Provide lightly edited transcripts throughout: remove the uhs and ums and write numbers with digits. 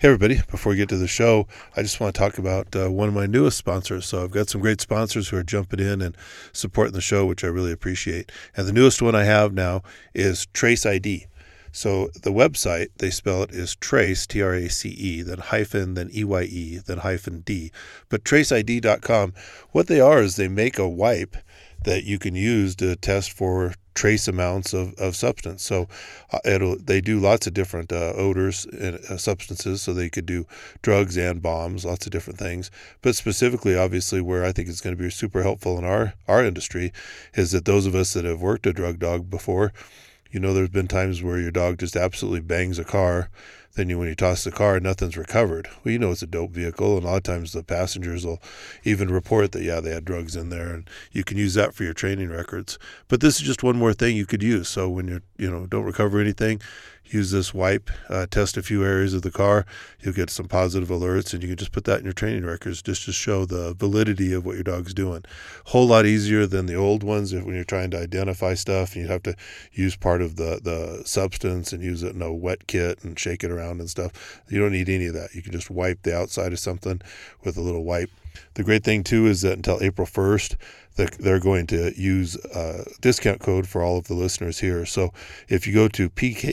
Hey everybody, before we get to the show, I just want to talk about one of my newest sponsors. So I've got some great sponsors who are jumping in and supporting the show, which I really appreciate. And the newest one I have now is Trace ID. So the website, they spell it is Trace, T-R-A-C-E, then hyphen, then E-Y-E, then hyphen D. But traceid.com, what they are is they make a wipe that you can use to test for trace amounts of substance. So they do lots of different odors and substances, so they could do drugs and bombs, lots of different things. But specifically, obviously, where I think it's going to be super helpful in our industry is that those of us that have worked a drug dog before, you know, there's been times where your dog just absolutely bangs a car. Then when you toss the car, nothing's recovered. Well, you know it's a dope vehicle, and a lot of times the passengers will even report that, yeah, they had drugs in there, and you can use that for your training records. But this is just one more thing you could use. So when don't recover anything, use this wipe, test a few areas of the car, you'll get some positive alerts, and you can just put that in your training records just to show the validity of what your dog's doing. Whole lot easier than the old ones when you're trying to identify stuff, and you have to use part of the substance and use it in a wet kit and shake it around and stuff. You don't need any of that. You can just wipe the outside of something with a little wipe. The great thing, too, is that until April 1st, they're going to use a discount code for all of the listeners here. So if you go to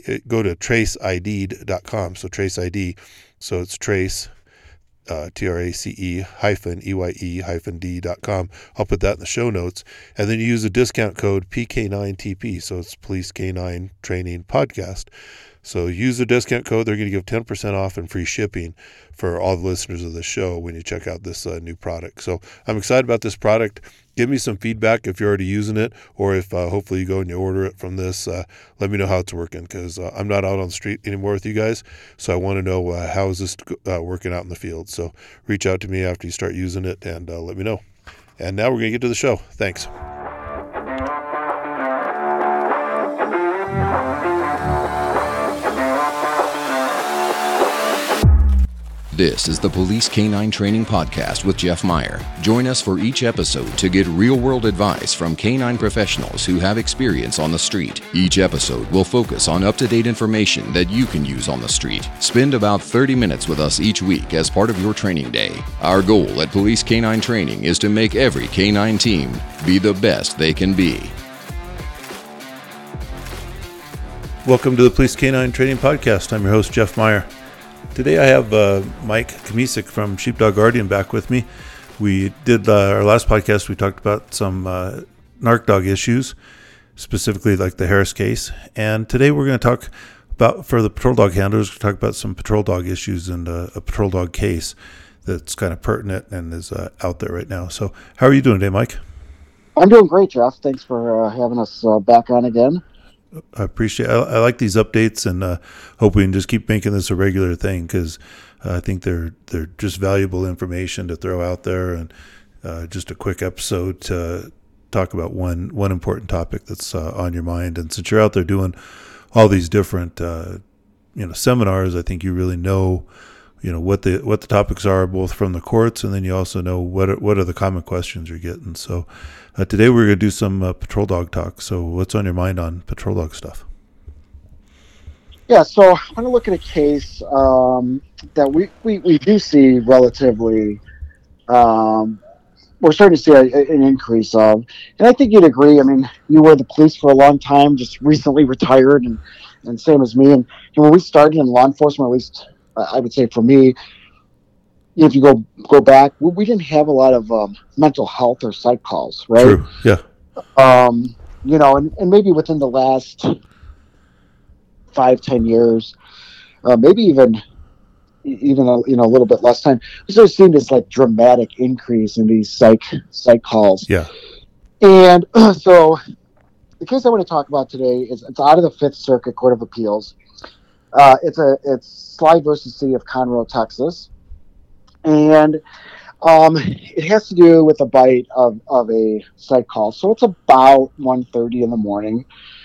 traceid.com, so Trace ID, so it's Trace, Trace hyphen EYE hyphen D.com. I'll put that in the show notes. And then you use a discount code PK9TP, so it's Police K9 Training Podcast. So use the discount code. They're going to give 10% off and free shipping for all the listeners of the show when you check out this new product. So I'm excited about this product. Give me some feedback if you're already using it, or if hopefully you go and you order it from this. Let me know how it's working, because I'm not out on the street anymore with you guys. So I want to know how is this working out in the field. So reach out to me after you start using it and let me know. And now we're going to get to the show. Thanks. This is the Police K9 Training Podcast with Jeff Meyer. Join us for each episode to get real-world advice from K9 professionals who have experience on the street. Each episode will focus on up-to-date information that you can use on the street. Spend about 30 minutes with us each week as part of your training day. Our goal at Police K9 Training is to make every K9 team be the best they can be. Welcome to the Police K9 Training Podcast. I'm your host, Jeff Meyer. Today I have Mike Kamisic from Sheepdog Guardian back with me. We did our last podcast. We talked about some narc dog issues, specifically like the Harris case. And today we're going to talk about, for the patrol dog handlers, we're going to talk about some patrol dog issues and a patrol dog case that's kind of pertinent and is out there right now. So how are you doing today, Mike? I'm doing great, Jeff. Thanks for having us back on again. I appreciate it. I like these updates, and hope we can just keep making this a regular thing, because I think they're just valuable information to throw out there, and just a quick episode to talk about one important topic that's on your mind. And since you're out there doing all these different seminars, I think you really know what the topics are, both from the courts, and then you also know what are the common questions you're getting. So today we're going to do some patrol dog talk. So what's on your mind on patrol dog stuff? Yeah, so I want to look at a case that we do see relatively, we're starting to see an increase of, and I think you'd agree. I mean, you were the police for a long time, just recently retired, and same as me. And when we started in law enforcement, at least I would say for me, if you go back, we didn't have a lot of mental health or psych calls, right? True. Yeah. And maybe within the last 5-10 years, maybe even a little bit less time, we started seeing this like dramatic increase in these psych calls. Yeah. And so the case I want to talk about today is it's out of the Fifth Circuit Court of Appeals. It's Sly versus City of Conroe, Texas, and it has to do with a bite of a psych call. So it's about 1:30 in the morning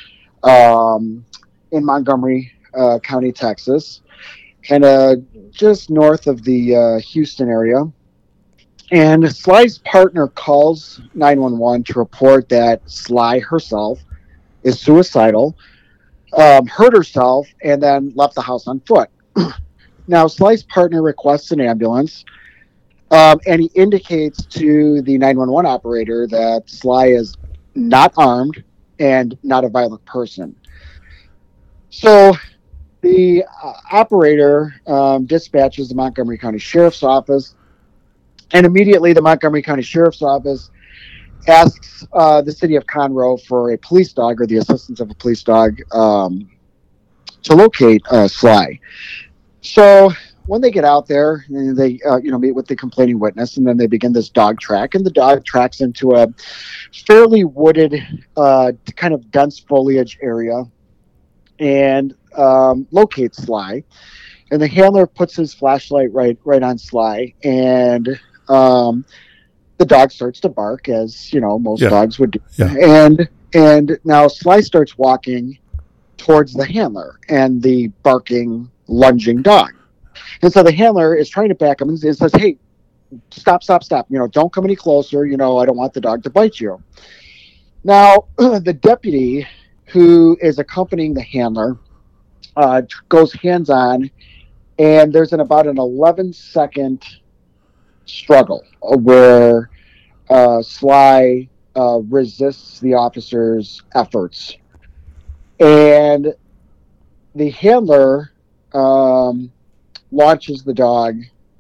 in Montgomery County, Texas, kind of just north of the Houston area. And Sly's partner calls 911 to report that Sly herself is suicidal, hurt herself, and then left the house on foot. Now, Sly's partner requests an ambulance, and he indicates to the 911 operator that Sly is not armed and not a violent person. So the operator dispatches the Montgomery County Sheriff's Office, and immediately the Montgomery County Sheriff's Office asks the city of Conroe for a police dog or the assistance of a police dog to locate Sly. So when they get out there, they meet with the complaining witness, and then they begin this dog track, and the dog tracks into a fairly wooded, kind of dense foliage area, and locates Sly. And the handler puts his flashlight right on Sly, and the dog starts to bark, as most dogs would do. Yeah. And now Sly starts walking towards the handler and the barking, lunging dog. And so the handler is trying to back him and says, "Hey, stop. Don't come any closer. I don't want the dog to bite you." Now, the deputy who is accompanying the handler goes hands-on, and there's about an 11-second struggle where Sly resists the officer's efforts. And the handler launches the dog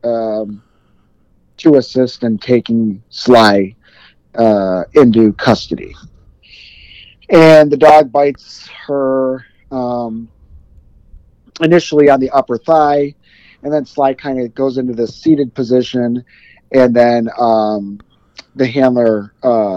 to assist in taking Sly into custody. And the dog bites her initially on the upper thigh, and then Sly kind of goes into this seated position, and then the handler,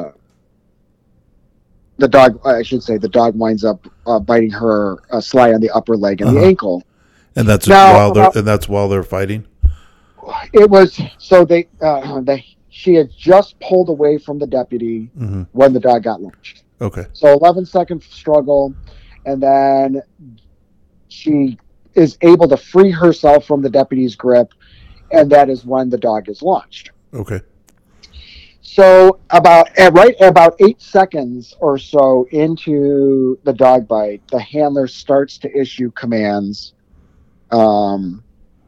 the dog winds up biting her Sly on the upper leg and the ankle. And that's while they're fighting. It was so she had just pulled away from the deputy when the dog got launched. Okay. So 11-second struggle, and then she is able to free herself from the deputy's grip, and that is when the dog is launched. Okay. So about 8 seconds or so into the dog bite, the handler starts to issue commands to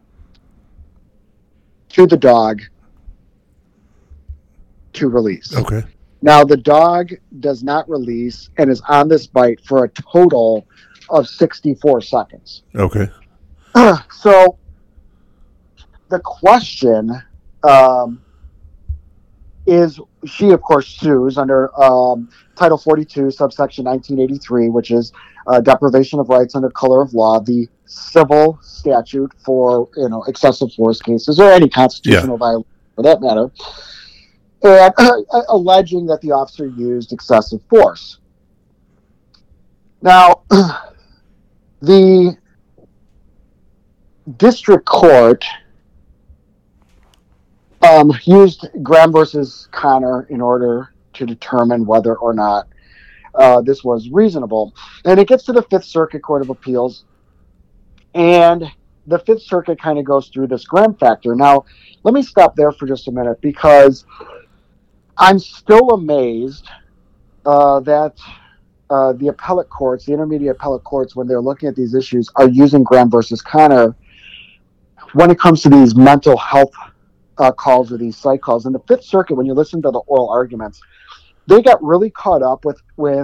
the dog to release. Okay. Now, the dog does not release and is on this bite for a total of 64 seconds. Okay. So the question is, she, of course, sues under Title 42, subsection 1983, which is deprivation of rights under color of law, the civil statute for excessive force cases or any constitutional violation for that matter, and alleging that the officer used excessive force. Now, the district court used Graham versus Connor in order to determine whether or not this was reasonable. And it gets to the Fifth Circuit Court of Appeals, and the Fifth Circuit kind of goes through this Graham factor. Now, let me stop there for just a minute, because I'm still amazed that the appellate courts, the intermediate appellate courts, when they're looking at these issues, are using Graham versus Connor when it comes to these mental health calls or these psych calls. In the Fifth Circuit, when you listen to the oral arguments, they got really caught up with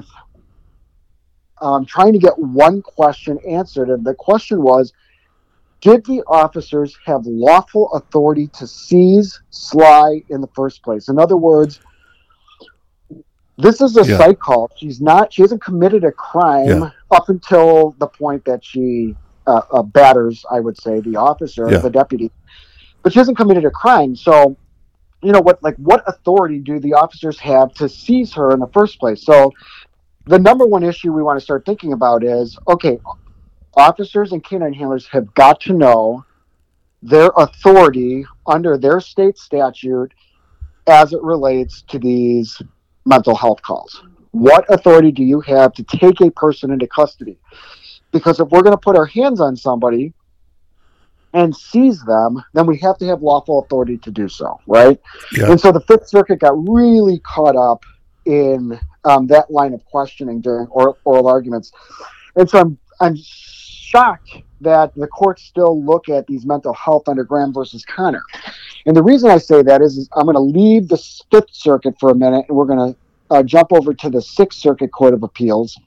trying to get one question answered. And the question was, did the officers have lawful authority to seize Sly in the first place? In other words, this is a psych call. She hasn't committed a crime up until the point that she batters, I would say, the officer, the deputy. But she hasn't committed a crime. So, what authority do the officers have to seize her in the first place? So the number one issue we want to start thinking about is, okay, officers and canine handlers have got to know their authority under their state statute as it relates to these mental health calls. What authority do you have to take a person into custody? Because if we're going to put our hands on somebody and seize them, then we have to have lawful authority to do so, right? Yeah. And so the Fifth Circuit got really caught up in that line of questioning during oral arguments. And so I'm shocked that the courts still look at these mental health under Graham versus Connor. And the reason I say that is I'm going to leave the Fifth Circuit for a minute, and we're going to jump over to the Sixth Circuit Court of Appeals,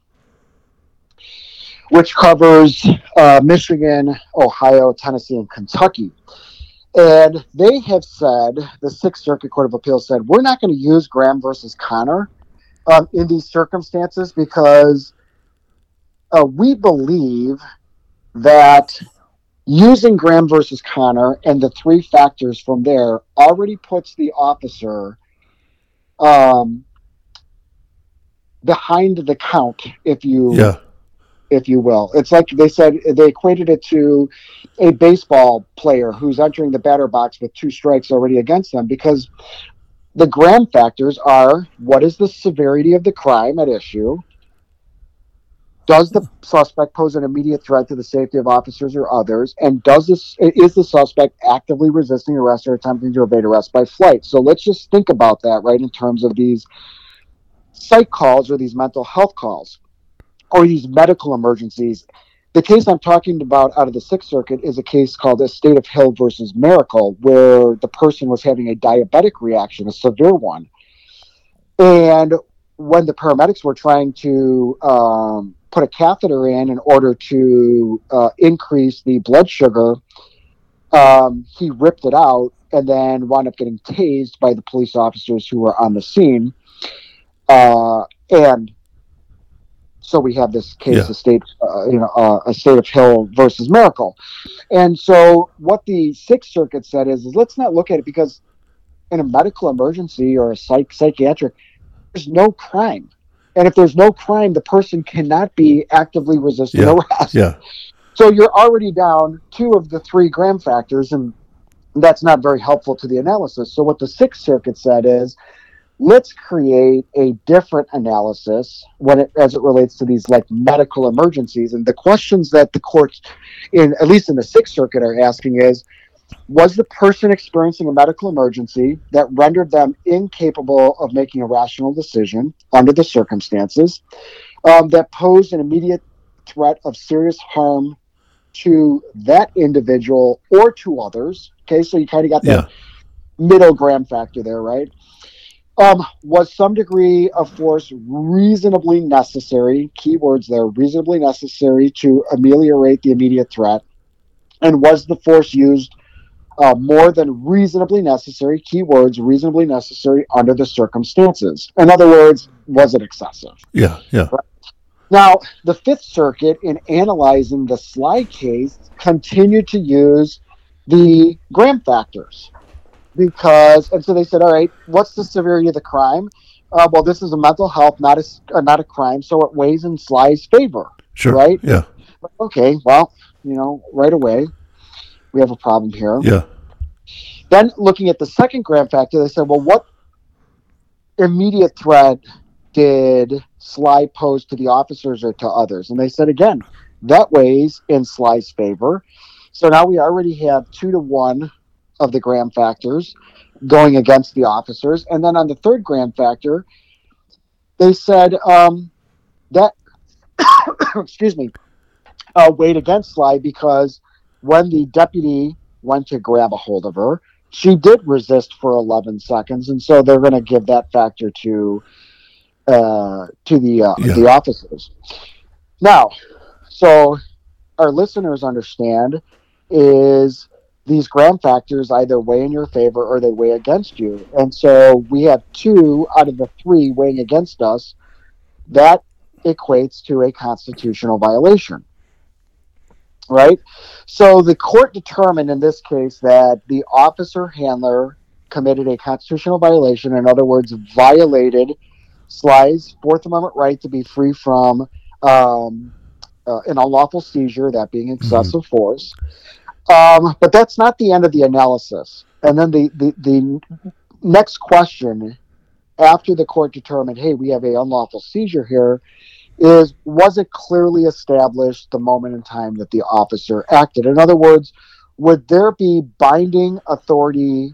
which covers Michigan, Ohio, Tennessee, and Kentucky. And they have said, the Sixth Circuit Court of Appeals said, we're not going to use Graham versus Connor in these circumstances because we believe that using Graham versus Connor and the three factors from there already puts the officer behind the count, if you will. It's like they said, they equated it to a baseball player who's entering the batter box with 2 strikes already against them, because the Graham factors are: what is the severity of the crime at issue? Does the suspect pose an immediate threat to the safety of officers or others? And is the suspect actively resisting arrest or attempting to evade arrest by flight? So let's just think about that, right, in terms of these psych calls or these mental health calls or these medical emergencies. The case I'm talking about out of the Sixth Circuit is a case called Estate of Hill versus Miracle, where the person was having a diabetic reaction, a severe one. And when the paramedics were trying to put a catheter in order to increase the blood sugar, he ripped it out and then wound up getting tased by the police officers who were on the scene. And so we have this case, Estate of Hill versus Miracle. And so what the Sixth Circuit said is let's not look at it, because in a medical emergency or a psychiatric, there's no crime. And if there's no crime, the person cannot be actively resisting arrest. Yeah. So you're already down 2 of the 3 Graham factors, and that's not very helpful to the analysis. So what the Sixth Circuit said is, let's create a different analysis as it relates to these like medical emergencies. And the questions that the courts, at least in the Sixth Circuit, are asking is, was the person experiencing a medical emergency that rendered them incapable of making a rational decision under the circumstances, that posed an immediate threat of serious harm to that individual or to others? Okay, so you kind of got that middle Graham factor there, right? Was some degree of force reasonably necessary? Keywords there: reasonably necessary to ameliorate the immediate threat. And was the force used more than reasonably necessary? Keywords: reasonably necessary under the circumstances. In other words, was it excessive? Yeah. Right? Now, the Fifth Circuit, in analyzing the Sly case, continued to use the Graham factors. And so they said, all right, what's the severity of the crime? Well, this is a mental health, not a crime, so it weighs in Sly's favor. Sure. Right? Yeah. Okay, well, right away, we have a problem here. Yeah. Then looking at the second Graham factor, they said, well, what immediate threat did Sly pose to the officers or to others? And they said, again, that weighs in Sly's favor. So now we already have 2-1 of the Graham factors going against the officers. And then on the third Graham factor, they said that weighed against Sly, because when the deputy went to grab a hold of her, she did resist for 11 seconds, and so they're going to give that factor to the officers. Now, so our listeners understand is these Graham factors either weigh in your favor or they weigh against you. And so we have 2 out of the 3 weighing against us. That equates to a constitutional violation, right? So the court determined in this case that the officer handler committed a constitutional violation. In other words, violated Sly's Fourth Amendment right to be free from an unlawful seizure, that being excessive force. But that's not the end of the analysis. And then the next question, after the court determined, hey, we have an unlawful seizure here, is, was it clearly established the moment in time that the officer acted? In other words, would there be binding authority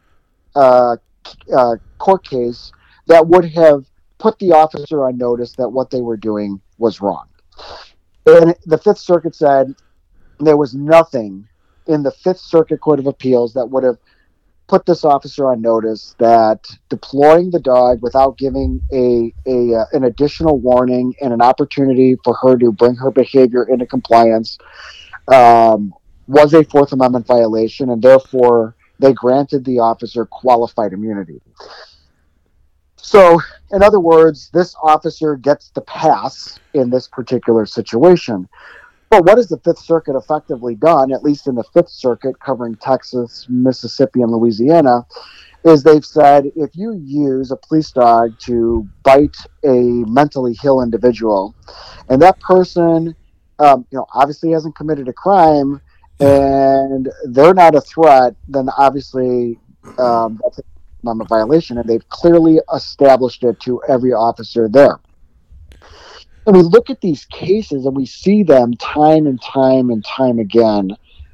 court case that would have put the officer on notice that what they were doing was wrong? And the Fifth Circuit said, there was nothing in the Fifth Circuit Court of Appeals that would have put this officer on notice that deploying the dog without giving an additional warning and an opportunity for her to bring her behavior into compliance was a Fourth Amendment violation, and therefore they granted the officer qualified immunity. So, in other words, this officer gets the pass in this particular situation. But what has the Fifth Circuit effectively done, at least in the Fifth Circuit covering Texas, Mississippi, and Louisiana, is they've said if you use a police dog to bite a mentally ill individual, and that person, obviously hasn't committed a crime, and they're not a threat, then obviously that's a violation, and they've clearly established it to every officer there. And we look at these cases and we see them time and time and time again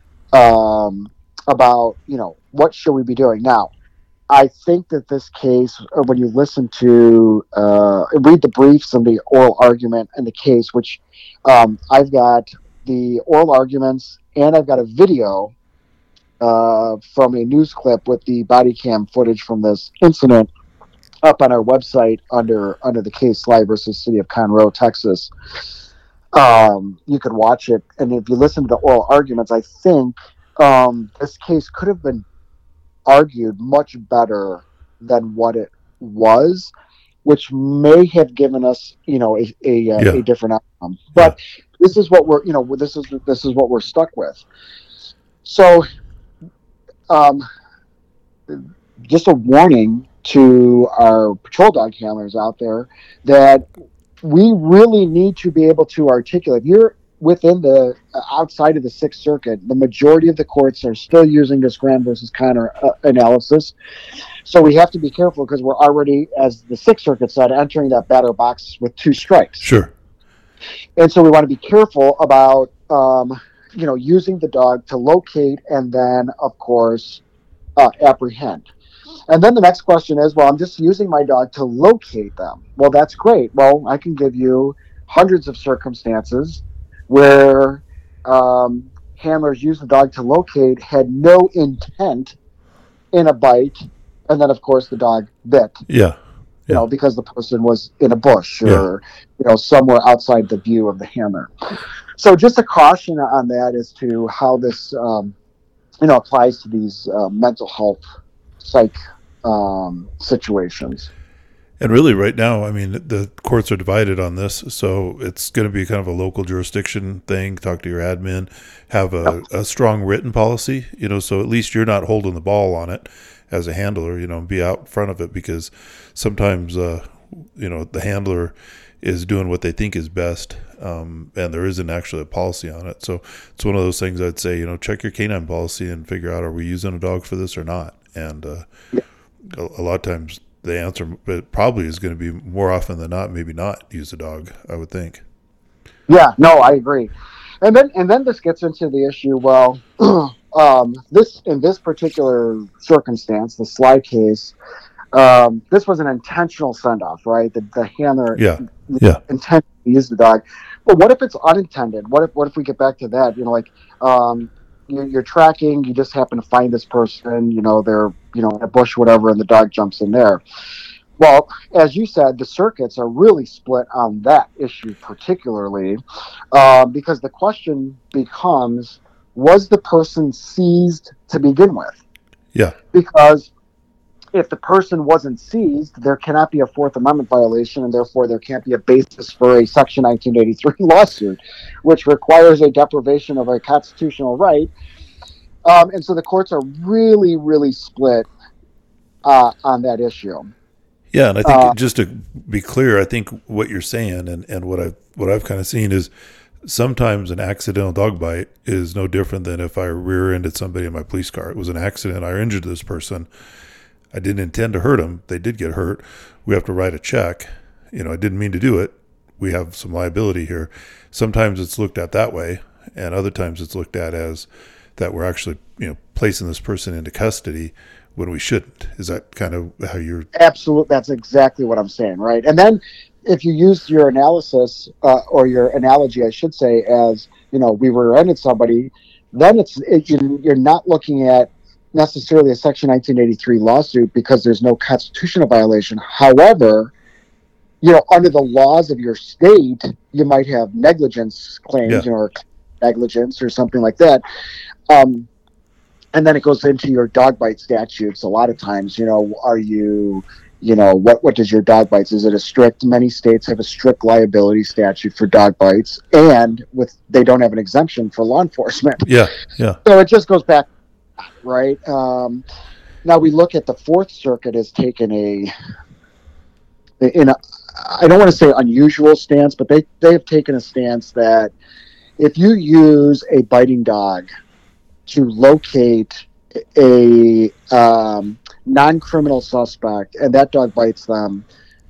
about, what should we be doing? Now, I think that this case, when you listen to, read the briefs and the oral argument in the case, which I've got the oral arguments and I've got a video from a news clip with the body cam footage from this incident up on our website under the case Sly versus City of Conroe, Texas. You could watch it, and if you listen to the oral arguments, I think this case could have been argued much better than what it was, which may have given us, a different outcome. But this is what we're, this is what we're stuck with. So, just a warning to our patrol dog handlers out there that we really need to be able to articulate. If you're within the outside of the Sixth Circuit, the majority of the courts are still using this Graham versus Connor analysis. So we have to be careful because we're already, as the Sixth Circuit said, entering that batter box with 2 strikes. Sure. And so we want to be careful about, using the dog to locate and then, of course, apprehend. And then the next question is, well, I'm just using my dog to locate them. Well, that's great. Well, I can give you hundreds of circumstances where handlers use the dog to locate, had no intent in a bite, and then, of course, the dog bit. Yeah. Because the person was in a bush or, somewhere outside the view of the handler. So just a caution on that as to how this, applies to these mental health psych situations. And really right now, I mean, the courts are divided on this, so it's going to be kind of a local jurisdiction thing. Talk to your admin, have a strong written policy, so at least you're not holding the ball on it as a handler, and be out front of it, because sometimes, the handler is doing what they think is best, and there isn't actually a policy on it. So it's one of those things I'd say, check your canine policy and figure out, are we using a dog for this or not? And a lot of times the answer probably is going to be more often than not, maybe not use a dog, I would think. Yeah, no, I agree. And then this gets into the issue, well, in this particular circumstance, the Sly case, this was an intentional send-off, right? The handler intended to use the dog. But what if it's unintended? What if we get back to that? You're tracking, you just happen to find this person, they're, in a bush, whatever, and the dog jumps in there. Well, as you said, the circuits are really split on that issue particularly, because the question becomes, was the person seized to begin with? Yeah. Because if the person wasn't seized, there cannot be a Fourth Amendment violation, and therefore there can't be a basis for a Section 1983 lawsuit, which requires a deprivation of a constitutional right. And so the courts are really, really split on that issue. Yeah, and I think just to be clear, I think what you're saying and what I've kind of seen is sometimes an accidental dog bite is no different than if I rear-ended somebody in my police car. It was an accident. I injured this person. I didn't intend to hurt them. They did get hurt. We have to write a check. I didn't mean to do it. We have some liability here. Sometimes it's looked at that way, and other times it's looked at as that we're actually, placing this person into custody when we shouldn't. Is that kind of how you're... Absolutely. That's exactly what I'm saying, right? And then if you use your analysis or your analogy, I should say, as we rear-ended somebody, then you're not looking at necessarily a Section 1983 lawsuit because there's no constitutional violation. However, under the laws of your state, you might have negligence claims, or negligence or something like that. And then it goes into your dog bite statutes. A lot of times, are you, what does your dog bites? Is it many states have a strict liability statute for dog bites, and they don't have an exemption for law enforcement. Yeah. Yeah. So it just goes back, right? Now we look at the Fourth Circuit has taken I don't want to say unusual stance, but they have taken a stance that if you use a biting dog to locate a non-criminal suspect and that dog bites them,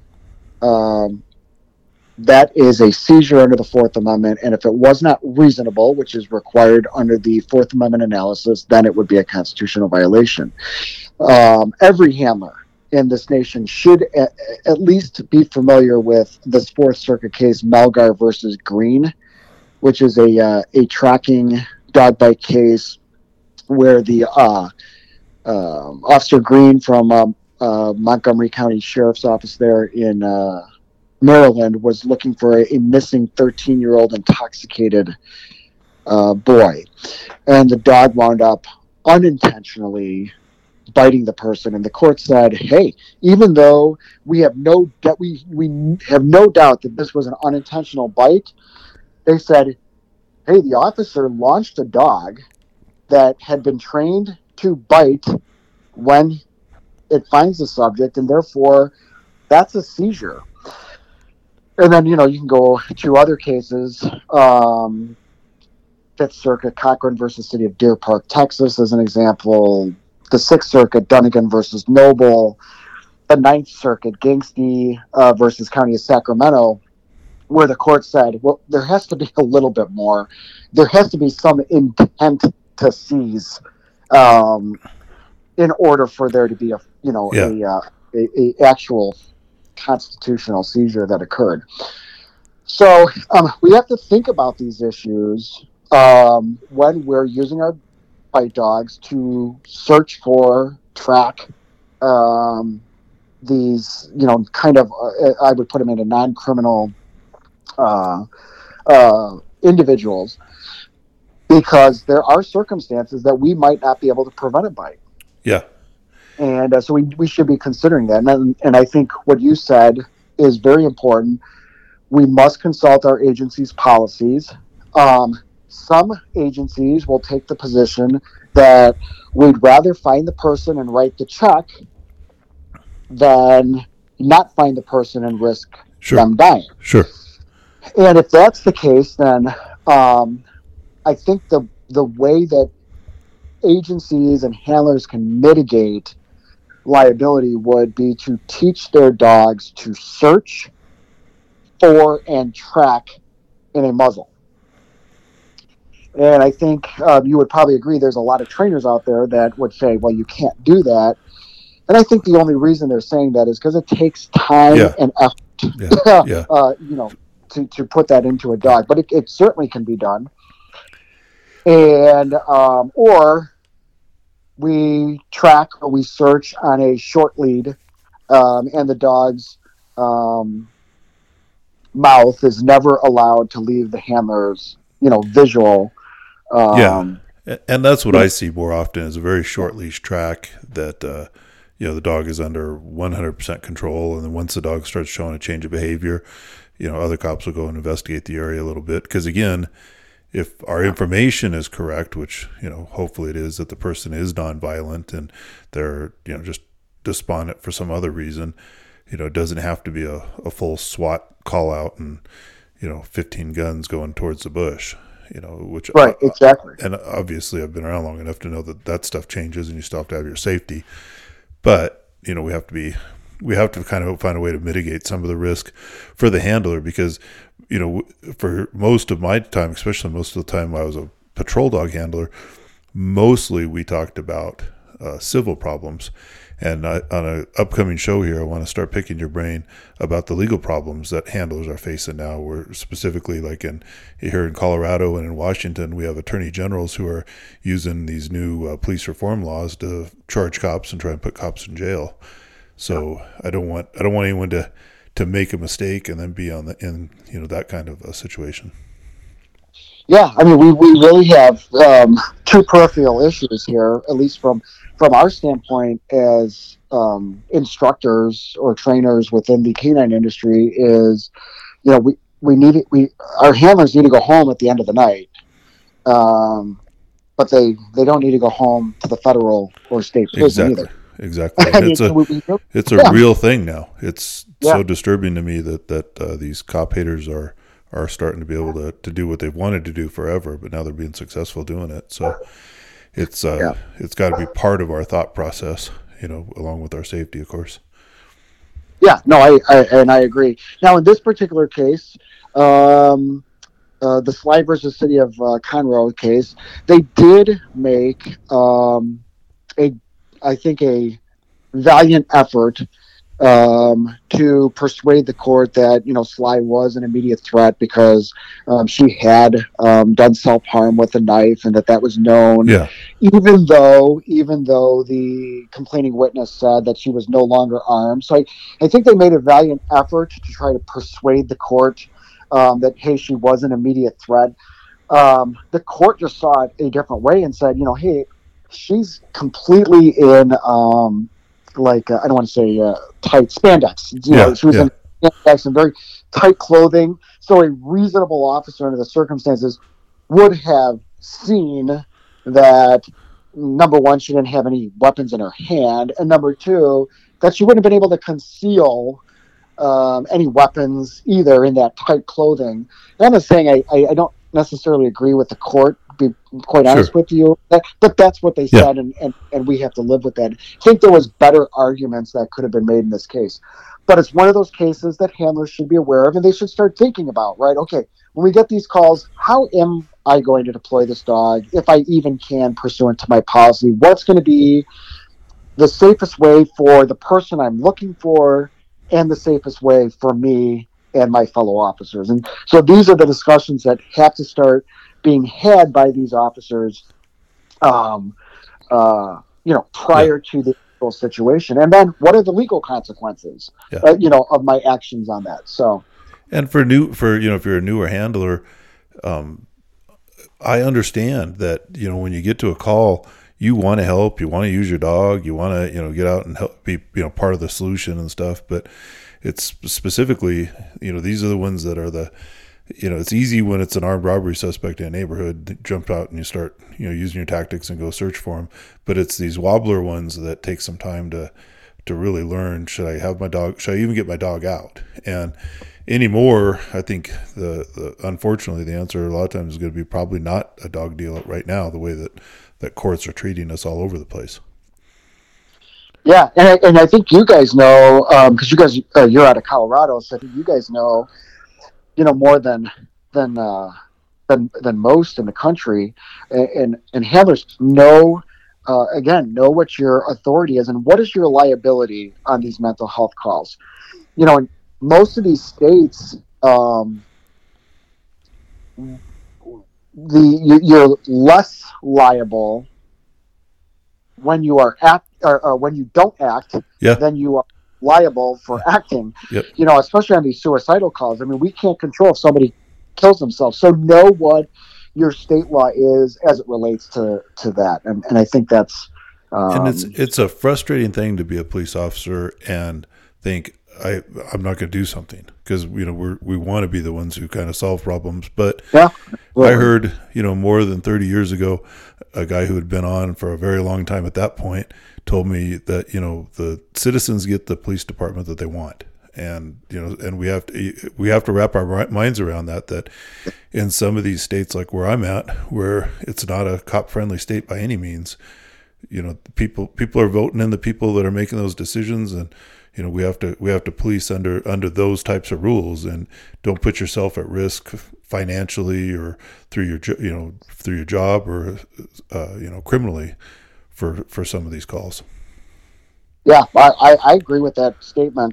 that is a seizure under the Fourth Amendment. And if it was not reasonable, which is required under the Fourth Amendment analysis, then it would be a constitutional violation. Every handler in this nation should at least be familiar with this Fourth Circuit case, Melgar versus Green, which is a tracking dog bite case where the Officer Green from Montgomery County Sheriff's Office there in Maryland was looking for a missing 13-year-old intoxicated boy, and the dog wound up unintentionally biting the person, and the court said, hey, even though we have no doubt that this was an unintentional bite, they said, hey, the officer launched a dog that had been trained to bite when it finds the subject, and therefore that's a seizure. And then, you can go to other cases. Fifth Circuit, Cochran versus City of Deer Park, Texas, as an example. The Sixth Circuit, Dunnigan versus Noble. The Ninth Circuit, Gangsty versus County of Sacramento, where the court said, well, there has to be a little bit more. There has to be some intent to seize in order for there to be a actual constitutional seizure that occurred. So we have to think about these issues when we're using our bite dogs to search for, track these, kind of, I would put them into non-criminal individuals, because there are circumstances that we might not be able to prevent a bite. Yeah. And so we should be considering that. And I think what you said is very important. We must consult our agency's policies. Some agencies will take the position that we'd rather find the person and write the check than not find the person and risk them dying. Sure. And if that's the case, then I think the way that agencies and handlers can mitigate liability would be to teach their dogs to search for and track in a muzzle. And I think you would probably agree there's a lot of trainers out there that would say, well, you can't do that. And I think the only reason they're saying that is because it takes time and effort to put that into a dog. But it certainly can be done. And or we track or we search on a short lead, and the dog's mouth is never allowed to leave the handler's visual. And that's what I see more often is a very short leash track that the dog is under 100% control, and then once the dog starts showing a change of behavior, other cops will go and investigate the area a little bit, because again, if our information is correct, which hopefully it is, that the person is nonviolent and they're just despondent for some other reason, it doesn't have to be a full SWAT call out and 15 guns going towards the bush. Which right, exactly. And obviously I've been around long enough to know that stuff changes and you still have to have your safety. But, we have to kind of find a way to mitigate some of the risk for the handler, because, for most of my time, especially most of the time I was a patrol dog handler, mostly we talked about civil problems. And on an upcoming show here, I want to start picking your brain about the legal problems that handlers are facing now. We're specifically like here in Colorado and in Washington, we have attorney generals who are using these new police reform laws to charge cops and try and put cops in jail. So I don't want anyone to make a mistake and then be in that kind of a situation. Yeah, I mean, we really have two peripheral issues here, at least from our standpoint as instructors or trainers within the canine industry. Is our handlers need to go home at the end of the night, but they don't need to go home to the federal or state prison either. Exactly. It's a real thing now. It's so disturbing to me that these cop haters are starting to be able to do what they've wanted to do forever, but now they're being successful doing it. So it's got to be part of our thought process, along with our safety, of course. Yeah, no, I agree. Now, in this particular case, the Sly versus City of Conroe case, they did make I think a valiant effort to persuade the court that Sly was an immediate threat because she had done self-harm with a knife, and that was known. Yeah. Even though the complaining witness said that she was no longer armed. So I think they made a valiant effort to try to persuade the court that, hey, she was an immediate threat. The court just saw it a different way and said, hey, she's completely in I don't want to say tight spandex. She was in spandex and very tight clothing. So a reasonable officer under the circumstances would have seen that, number one, she didn't have any weapons in her hand, and number two, that she wouldn't have been able to conceal any weapons either in that tight clothing. And I'm not saying I don't necessarily agree with the court, be quite honest with you, but that's what they said, and we have to live with that. I think there was better arguments that could have been made in this case, but it's one of those cases that handlers should be aware of, and they should start thinking about, right? Okay, when we get these calls, how am I going to deploy this dog, if I even can, pursuant to my policy? What's going to be the safest way for the person I'm looking for, and the safest way for me and my fellow officers? And so these are the discussions that have to start being had by these officers, prior to the actual situation. And then what are the legal consequences, of my actions on that? So, and if you're a newer handler, I understand that, when you get to a call, you want to help, you want to use your dog, you want to, get out and help, be, part of the solution and stuff. But it's specifically, these are the ones that are it's easy when it's an armed robbery suspect in a neighborhood, jump out and you start, using your tactics and go search for them. But it's these wobbler ones that take some time to really learn, should I even get my dog out? And anymore, I think unfortunately the answer a lot of times is going to be probably not a dog deal right now, the way that courts are treating us all over the place. Yeah, and I think you guys know, because you guys you're out of Colorado, so I think you guys know, more than most in the country, and handlers know what your authority is and what is your liability on these mental health calls. In most of these states, you're less liable when you are when you don't act than you are liable for acting. Yep. Especially on these suicidal calls. I mean, we can't control if somebody kills themselves. So know what your state law is as it relates to that. And I think that's and it's a frustrating thing to be a police officer and think I'm not going to do something because we want to be the ones who kind of solve problems. But I heard more than 30 years ago, a guy who had been on for a very long time at that point told me that the citizens get the police department that they want, and and we have to wrap our minds around that in some of these states like where I'm at, where it's not a cop friendly state by any means, people are voting in the people that are making those decisions, and we have to police under those types of rules, and don't put yourself at risk financially or through your job or criminally for some of these calls. Yeah, I agree with that statement.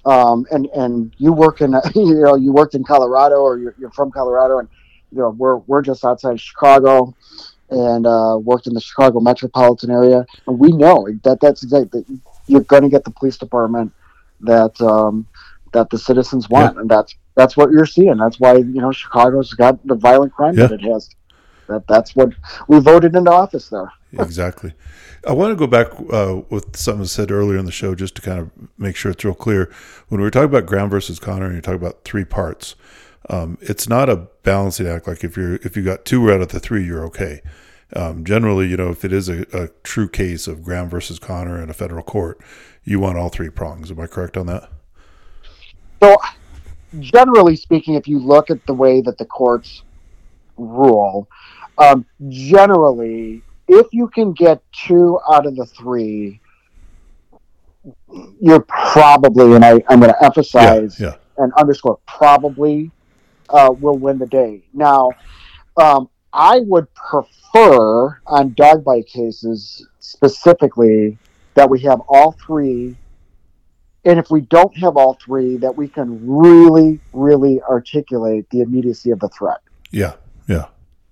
And you work in you worked in Colorado, or you're from Colorado, and we're just outside of Chicago, and worked in the Chicago metropolitan area, and we know that's exactly, you're going to get the police department that that the citizens want, and that's what you're seeing. That's why Chicago's got the violent crime that it has. That's what we voted into office there. Exactly. I want to go back with something said earlier in the show, just to kind of make sure it's real clear. When we were talking about Graham versus Connor, and you're talking about 3 parts, it's not a balancing act. Like if you got 2 out of the 3, you're okay. Generally, if it is a true case of Graham versus Connor in a federal court, you want all 3 prongs. Am I correct on that? So, generally speaking, if you look at the way that the courts rule, generally, if you can get 2 out of the 3, you're probably, and I'm going to emphasize and underscore, probably will win the day. Now, I would prefer on dog bite cases specifically that we have all 3. And if we don't have all 3, that we can really, really articulate the immediacy of the threat. Yeah, yeah.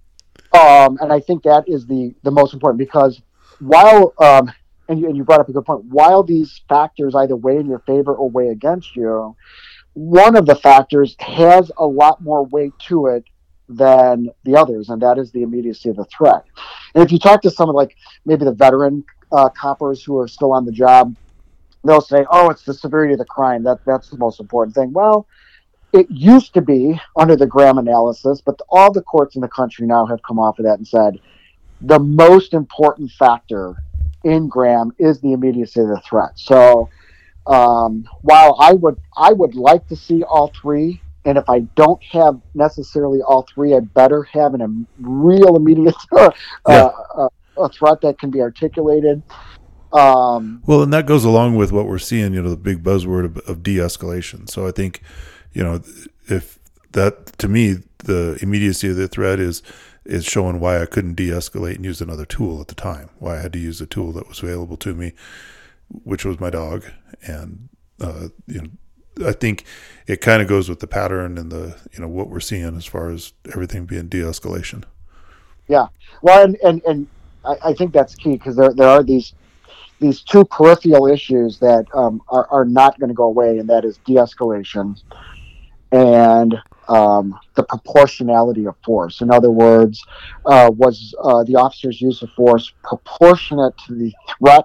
And I think that is the most important, because while, and you brought up a good point, while these factors either weigh in your favor or weigh against you, one of the factors has a lot more weight to it than the others, and that is the immediacy of the threat. And if you talk to someone like maybe the veteran coppers who are still on the job, they'll say, oh, it's the severity of the crime. That's the most important thing. Well, it used to be under the Graham analysis, but all the courts in the country now have come off of that and said the most important factor in Graham is the immediacy of the threat. So while I would like to see all 3, and if I don't have necessarily all 3, I better have a real immediate a threat that can be articulated. Well, and that goes along with what we're seeing, the big buzzword of de-escalation. So I think, if that, to me, the immediacy of the threat is showing why I couldn't de-escalate and use another tool at the time, why I had to use a tool that was available to me, which was my dog. And, I think it kind of goes with the pattern and the, what we're seeing as far as everything being de-escalation. Yeah. Well, and I think that's key, because there are these 2 peripheral issues that are not going to go away, and that is de-escalation and the proportionality of force. In other words, was the officer's use of force proportionate to the threat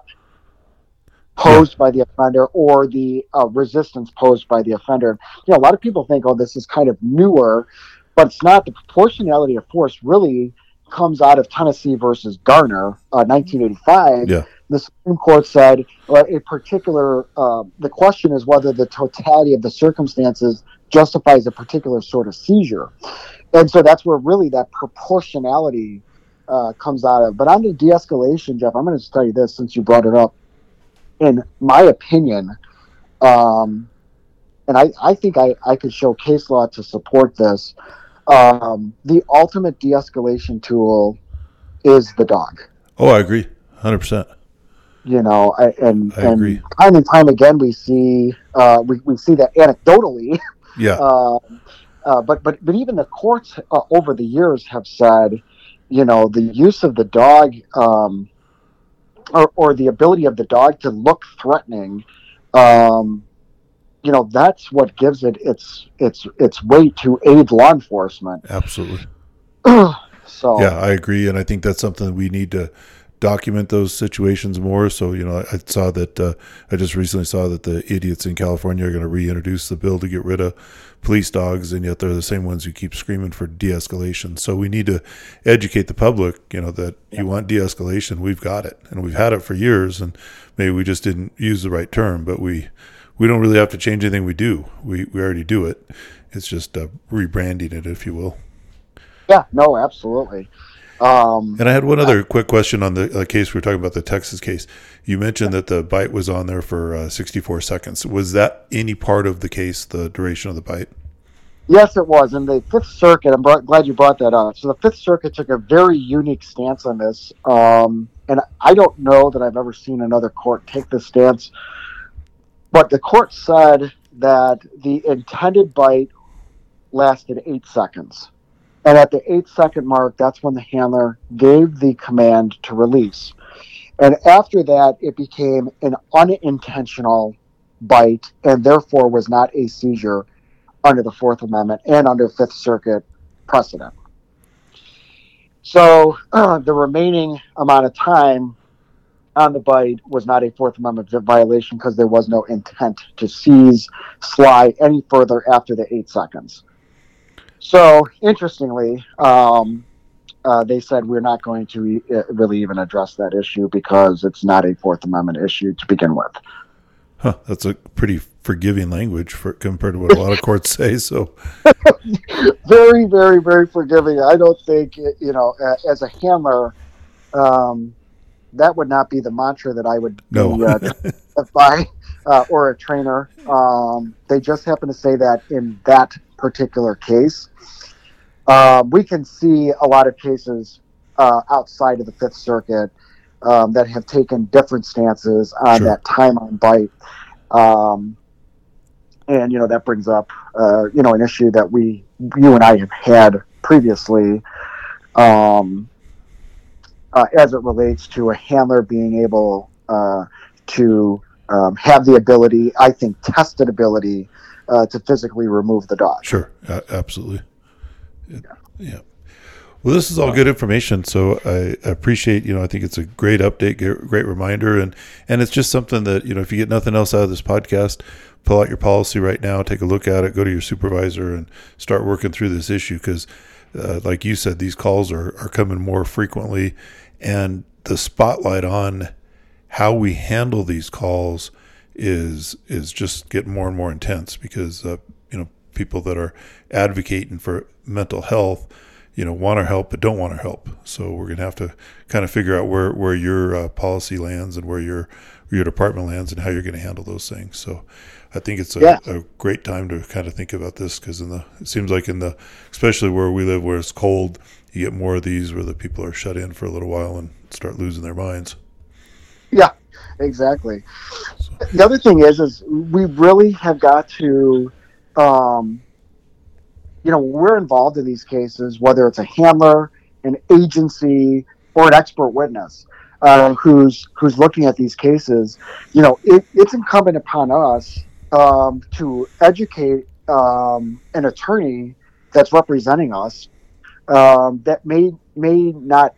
posed by the offender or the resistance posed by the offender? A lot of people think, oh, this is kind of newer, but it's not. The proportionality of force really comes out of Tennessee versus Garner, 1985. Yeah. The Supreme Court said a particular, the question is whether the totality of the circumstances justifies a particular sort of seizure. And so that's where really that proportionality comes out of. But on the de-escalation, Jeff, I'm going to just tell you this, since you brought it up. In my opinion, and I think I could show case law to support this, the ultimate de-escalation tool is the dog. Oh, I agree, 100%. And I agree. Time and time again we see that anecdotally. Yeah. But even the courts over the years have said, the use of the dog, or the ability of the dog to look threatening, that's what gives it its weight to aid law enforcement. Absolutely. So yeah, I agree, and I think that's something that we need to document those situations more. So, I saw that I just recently saw that the idiots in California are going to reintroduce the bill to get rid of police dogs, and yet they're the same ones who keep screaming for de-escalation. So we need to educate the public, that you want de-escalation, we've got it, and we've had it for years, and maybe we just didn't use the right term, but we don't really have to change anything we do. We already do it. It's just rebranding it, if you will. Yeah, no, absolutely. And I had one other quick question on the case we were talking about, the Texas case. You mentioned that the bite was on there for 64 seconds. Was that any part of the case, the duration of the bite? Yes, it was. And the Fifth Circuit, glad you brought that up. So the Fifth Circuit took a very unique stance on this. And I don't know that I've ever seen another court take this stance. But the court said that the intended bite lasted 8 seconds. And at the 8 second mark, that's when the handler gave the command to release. And after that, it became an unintentional bite and therefore was not a seizure under the Fourth Amendment and under Fifth Circuit precedent. So the remaining amount of time on the bite was not a Fourth Amendment violation because there was no intent to seize, slide any further after the 8 seconds. So interestingly, they said we're not going to really even address that issue because it's not a Fourth Amendment issue to begin with. Huh, that's a pretty forgiving language compared to what a lot of courts say. So, very, very, very forgiving. I don't think, as a handler, that would not be the mantra that I would by or a trainer. They just happen to say that in that particular case. We can see a lot of cases outside of the Fifth Circuit that have taken different stances on that time on bite. And, that brings up, an issue that you and I have had previously as it relates to a handler being able to have the ability, I think tested ability, to physically remove the dog. Sure, absolutely. Yeah. Well, this is all good information, so I appreciate, I think it's a great update, great reminder, and it's just something that, if you get nothing else out of this podcast, pull out your policy right now, take a look at it, go to your supervisor, and start working through this issue because, like you said, these calls are coming more frequently, and the spotlight on how we handle these calls is just getting more and more intense because, people that are advocating for mental health, want our help but don't want our help. So we're going to have to kind of figure out where your policy lands and where your department lands and how you're going to handle those things. So I think it's a great time to kind of think about this because it seems like especially where we live, where it's cold, you get more of these where the people are shut in for a little while and start losing their minds. Yeah, exactly. So. The other thing is we really have got to, we're involved in these cases, whether it's a handler, an agency, or an expert witness who's looking at these cases. It's incumbent upon us to educate an attorney that's representing us that may not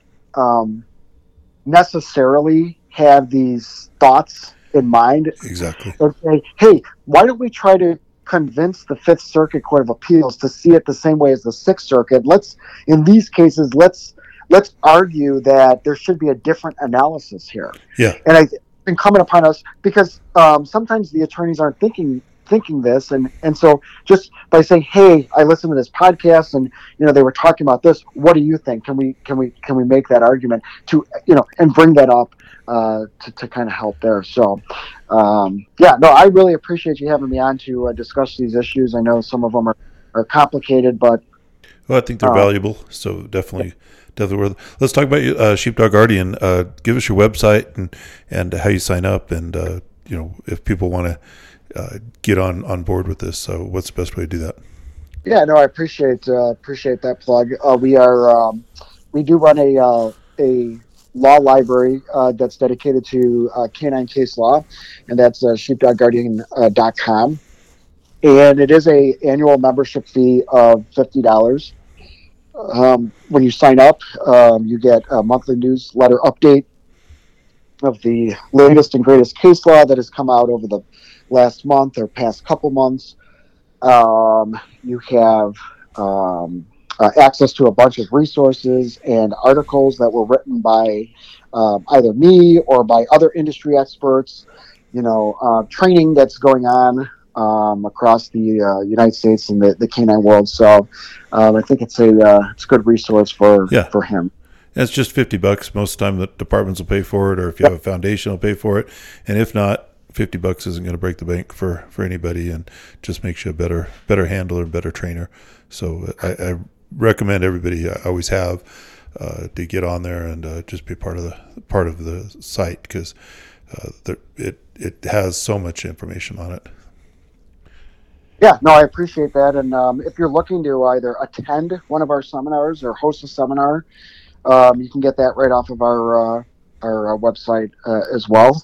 necessarily have these thoughts in mind. Exactly. And say, hey, why don't we try to convince the Fifth Circuit Court of Appeals to see it the same way as the Sixth Circuit? In these cases, let's argue that there should be a different analysis here. Yeah. And it's incumbent upon us because sometimes the attorneys aren't thinking this, and so just by saying, hey, I listened to this podcast and they were talking about this, what do you think? Can we make that argument to and bring that up to kind of help there. So I really appreciate you having me on to discuss these issues. I know some of them are complicated, but I think they're valuable, so definitely worth. Let's talk about Sheepdog Guardian. Give us your website and how you sign up, and if people want to get on board with this. So what's the best way to do that? Yeah, no, I appreciate that plug. We do run a law library that's dedicated to canine case law, and that's sheepdogguardian.com. And it is a annual membership fee of $50. When you sign up, you get a monthly newsletter update of the latest and greatest case law that has come out over the last month or past couple months. You have access to a bunch of resources and articles that were written by either me or by other industry experts, training that's going on across the United States and the canine world. So I think it's a good resource for him. And it's just $50. Most of the time the departments will pay for it, or if you have a foundation, will pay for it. And if not, $50 isn't going to break the bank for anybody, and just makes you a better handler, better trainer. So I recommend everybody, I always have, to get on there and just be part of the site, because it has so much information on it. Yeah, no, I appreciate that. And if you're looking to either attend one of our seminars or host a seminar, you can get that right off of our website as well.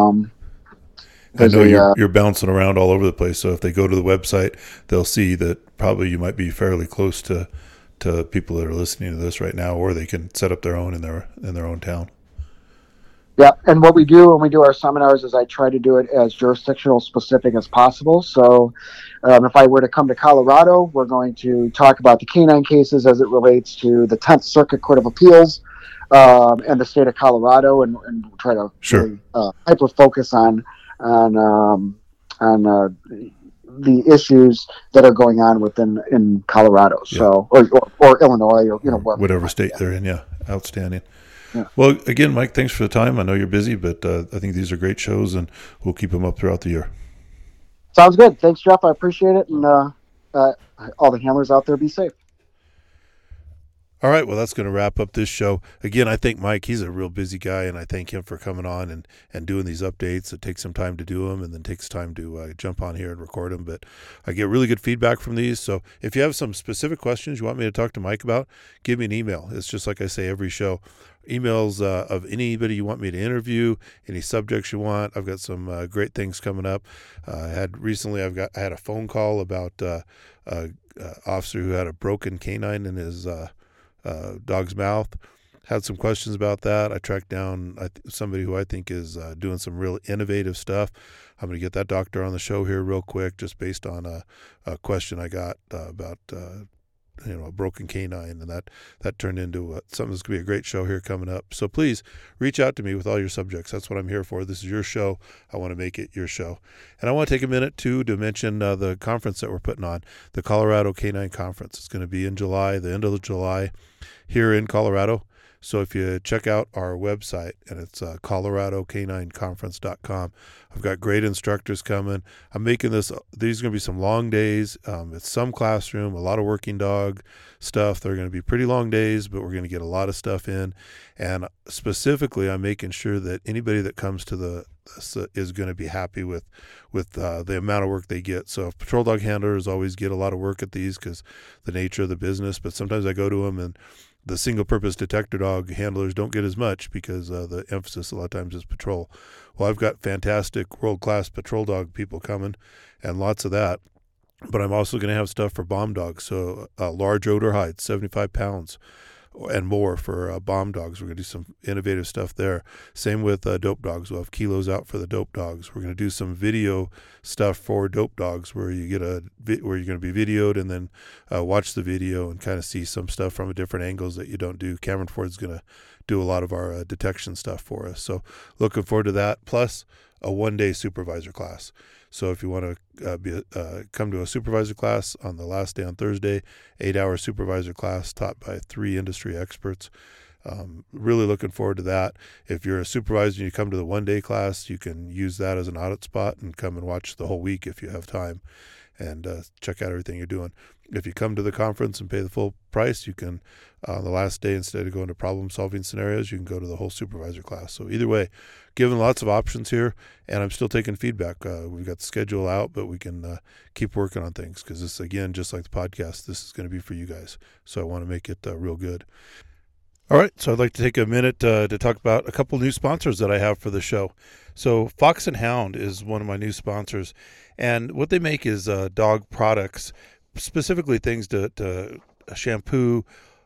I know you're bouncing around all over the place, so if they go to the website, they'll see that probably you might be fairly close to people that are listening to this right now, or they can set up their own in their own town. Yeah, and what we do when we do our seminars is I try to do it as jurisdictional specific as possible. So if I were to come to Colorado, we're going to talk about the canine cases as it relates to the 10th Circuit Court of Appeals and the state of Colorado, and try to really, hyper focus on the issues that are going on in Colorado, so or Illinois, or whatever state they're in. Yeah, outstanding. Yeah. Well, again, Mike, thanks for the time. I know you're busy, but I think these are great shows, and we'll keep them up throughout the year. Sounds good. Thanks, Jeff. I appreciate it, and all the handlers out there, be safe. All right, well, that's going to wrap up this show. Again, I thank Mike. He's a real busy guy, and I thank him for coming on and doing these updates. It takes some time to do them, and then takes time to jump on here and record them. But I get really good feedback from these. So if you have some specific questions you want me to talk to Mike about, give me an email. It's just like I say every show. Emails of anybody you want me to interview, any subjects you want. I've got some great things coming up. I had a phone call about an officer who had a broken canine in his dog's mouth. Had some questions about that. I tracked down somebody who I think is doing some real innovative stuff. I'm going to get that doctor on the show here real quick, just based on a question I got about a broken canine, and that turned into something that's going to be a great show here coming up. So please reach out to me with all your subjects. That's what I'm here for. This is your show. I want to make it your show. And I want to take a minute too to mention the conference that we're putting on, the Colorado Canine Conference. It's going to be in July, the end of July, here in Colorado. So if you check out our website, and it's coloradocanineconference.com, I've got great instructors coming. I'm making these are going to be some long days. It's some classroom, a lot of working dog stuff. They're going to be pretty long days, but we're going to get a lot of stuff in. And specifically, I'm making sure that anybody that comes to this is going to be happy with the amount of work they get. So if patrol dog handlers always get a lot of work at these because the nature of the business, but sometimes I go to them and the single-purpose detector dog handlers don't get as much because the emphasis a lot of times is patrol. Well, I've got fantastic world-class patrol dog people coming, and lots of that. But I'm also going to have stuff for bomb dogs, so large odor hides, 75 pounds and more for bomb dogs. We're going to do some innovative stuff there. Same with dope dogs. We'll have kilos out for the dope dogs. We're going to do some video stuff for dope dogs where you get where you're going to be videoed and then watch the video and kind of see some stuff from different angles that you don't do. Cameron Ford's going to do a lot of our detection stuff for us. So looking forward to that. Plus a one-day supervisor class. So if you want to come to a supervisor class on the last day on Thursday, 8-hour supervisor class taught by 3 industry experts. Really looking forward to that. If you're a supervisor and you come to the one-day class, you can use that as an audit spot and come and watch the whole week if you have time and check out everything you're doing. If you come to the conference and pay the full price, you can, on the last day, instead of going to problem-solving scenarios, you can go to the whole supervisor class. So either way, given lots of options here, and I'm still taking feedback. We've got the schedule out, but we can keep working on things because this, again, just like the podcast, this is going to be for you guys. So I want to make it real good. All right, so I'd like to take a minute to talk about a couple new sponsors that I have for the show. So Fox and Hound is one of my new sponsors, and what they make is dog products, specifically things to shampoo,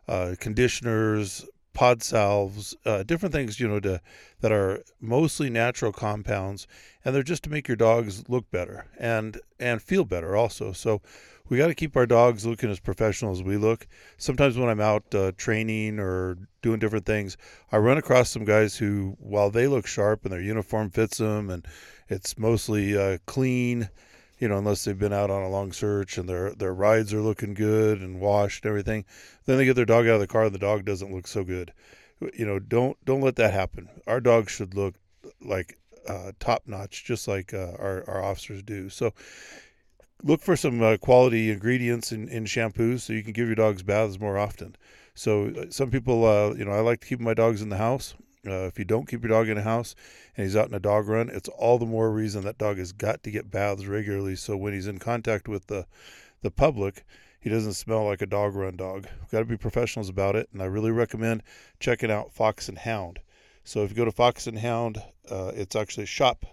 conditioners, pod salves, different things, that are mostly natural compounds, and they're just to make your dogs look better and feel better also. So we got to keep our dogs looking as professional as we look. Sometimes when I'm out training or doing different things, I run across some guys who, while they look sharp and their uniform fits them and it's mostly clean, unless they've been out on a long search and their rides are looking good and washed and everything, then they get their dog out of the car and the dog doesn't look so good. Don't let that happen. Our dogs should look like top notch, just like our officers do. So look for some quality ingredients in shampoos so you can give your dogs baths more often. So some people, I like to keep my dogs in the house. If you don't keep your dog in a house and he's out in a dog run, it's all the more reason that dog has got to get baths regularly. So when he's in contact with the public, he doesn't smell like a dog run dog. We've got to be professionals about it. And I really recommend checking out Fox and Hound. So if you go to Fox and Hound, it's actually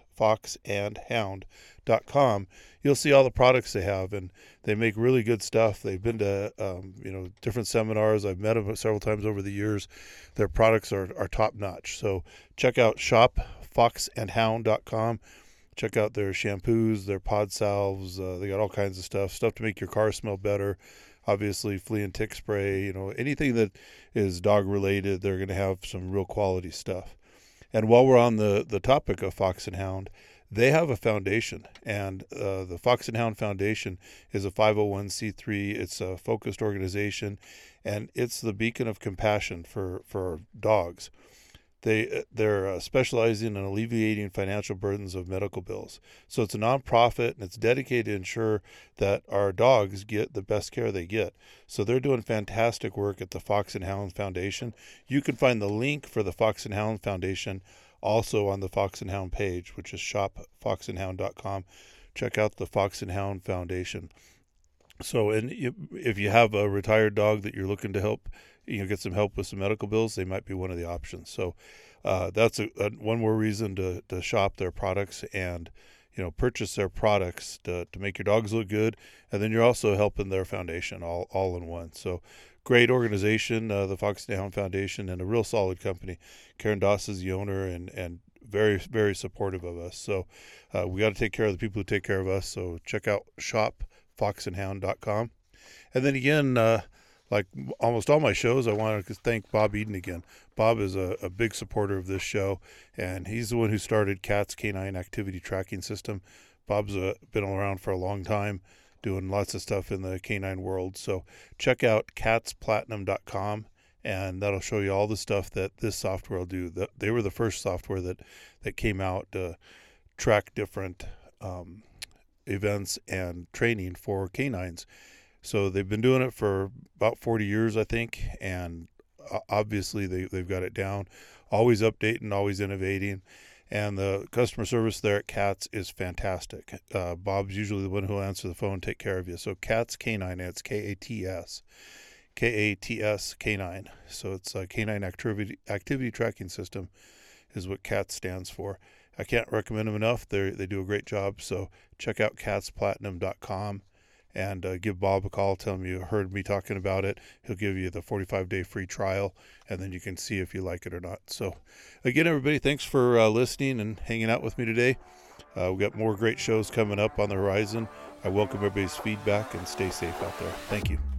shopfoxandhound.com. You'll see all the products they have, and they make really good stuff. They've been to different seminars. I've met them several times over the years. Their products are top notch. So check out shopfoxandhound.com. Check out their shampoos, their pod salves. They got all kinds of stuff to make your car smell better. Obviously, flea and tick spray, anything that is dog related, they're going to have some real quality stuff. And while we're on the topic of Fox and Hound, they have a foundation, and the Fox and Hound Foundation is a 501c3. It's a focused organization, and it's the beacon of compassion for dogs. They're specializing in alleviating financial burdens of medical bills. So it's a nonprofit, and it's dedicated to ensure that our dogs get the best care they get. So they're doing fantastic work at the Fox and Hound Foundation. You can find the link for the Fox and Hound Foundation also on the Fox and Hound page, which is shopfoxandhound.com. Check out the Fox and Hound Foundation. So, and if you have a retired dog that you're looking to help, get some help with some medical bills, they might be one of the options. So that's one more reason to shop their products and, purchase their products to make your dogs look good. And then you're also helping their foundation all in one. So great organization, the Fox and Hound Foundation, and a real solid company. Karen Doss is the owner and very, very supportive of us. So we got to take care of the people who take care of us. So check out shopfoxandhound.com. And then again, like almost all my shows, I want to thank Bob Eden again. Bob is a big supporter of this show, and he's the one who started CATS Canine Activity Tracking System. Bob's been around for a long time, doing lots of stuff in the canine world. So check out catsplatinum.com, and that'll show you all the stuff that this software will do. They were the first software that came out to track different events and training for canines. So they've been doing it for about 40 years, I think, and obviously they've got it down, always updating, always innovating, and the customer service there at CATS is fantastic. Bob's usually the one who'll answer the phone, take care of you. So CATS Canine, it's KATS Canine. So it's a Canine Activity Tracking System is what CATS stands for. I can't recommend them enough. They do a great job. So check out catsplatinum.com. And give Bob a call. Tell him you heard me talking about it. He'll give you the 45-day free trial, and then you can see if you like it or not. So, again, everybody, thanks for listening and hanging out with me today. We've got more great shows coming up on the horizon. I welcome everybody's feedback, and stay safe out there. Thank you.